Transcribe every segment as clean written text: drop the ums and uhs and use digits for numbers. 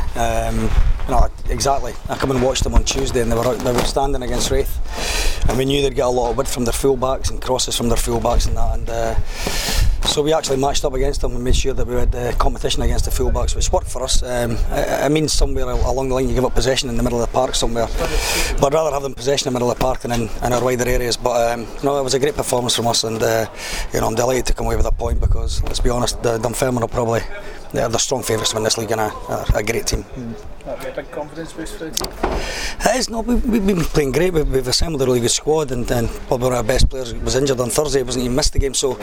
Exactly. I come and watched them on Tuesday, and they were standing against Raith, and we knew they'd get a lot of width from their full-backs and crosses from their full-backs and that, and so we actually matched up against them and made sure that we had competition against the full-backs, which worked for us. I mean, somewhere along the line you give up possession in the middle of the park somewhere, but I'd rather have them possession in the middle of the park than in our wider areas. But it was a great performance from us, and I'm delighted to come away with a point, because let's be honest, Dunfermline are probably they're the strong favourites to win this league, and a great team. That'd be a big confidence boost for the team. It is. No, we've been playing great. We've assembled a really good squad, and probably one of our best players was injured on Thursday. He missed the game, so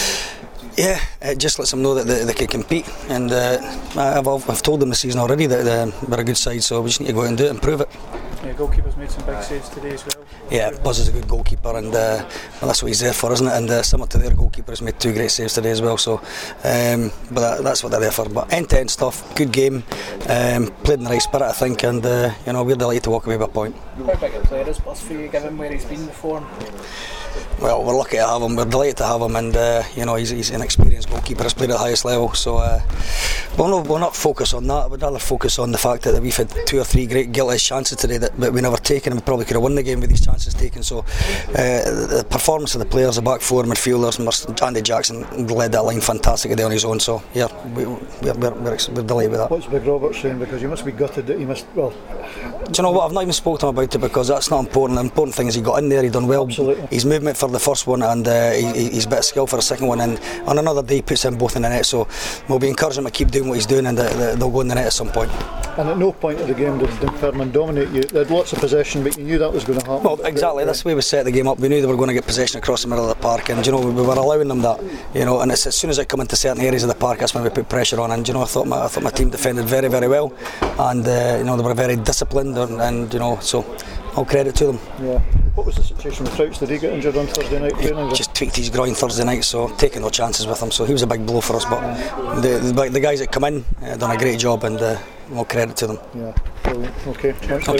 yeah, it just lets them know that they can compete. And I've told them this season already that we're a good side, so we just need to go out and do it and prove it. Yeah, goalkeeper's made some big saves today as well. Yeah, Buzz is a good goalkeeper, and that's what he's there for, isn't it? And similar to their goalkeeper, has made 2 great saves today as well. So, but that's what they're there for. But end-to-end stuff, good game, played in the right spirit, I think, and we're delighted to walk away with a point. How big a player is Buzz for you, given where he's been before? Well, we're lucky to have him. We're delighted to have him, and he's an experienced goalkeeper. Has played at the highest level. So we'll not focus on that. We'd rather focus on the fact that we've had 2 or 3 great guilty chances today that we never taken, and we probably could have won the game with these chances taken. So the performance of the players, the back 4 midfielders, Andy Jackson led that line fantastic today on his own. So yeah, we're delighted with that. What's Big Robert saying? Because you must be gutted that he missed. Well, do you know what? I've not even spoken to him about it, because that's not important. The important thing is he got in there, he done well. Absolutely. His movement for the first one, and he's a bit of skill for the second one, and on another day he puts in both in the net. So we'll be encouraging him to keep doing what he's doing, and they'll go in the net at some point. And at no point of the game did Dunfermline dominate you. They had lots of possession, but you knew that was going to happen. Well, exactly. That's the way we set the game up. We knew they were going to get possession across the middle of the park, and we were allowing them that. And it's, as soon as they come into certain areas of the park, that's when we put pressure on. And I thought my team defended very, very well, and they were very disciplined, and so all credit to them. Yeah. What was the situation with Crouch? Did he get injured on Thursday night training? He just tweaked his groin Thursday night, so taking no chances with him. So he was a big blow for us. But the guys that come in done a great job, and all credit to them. Yeah. Brilliant. Okay.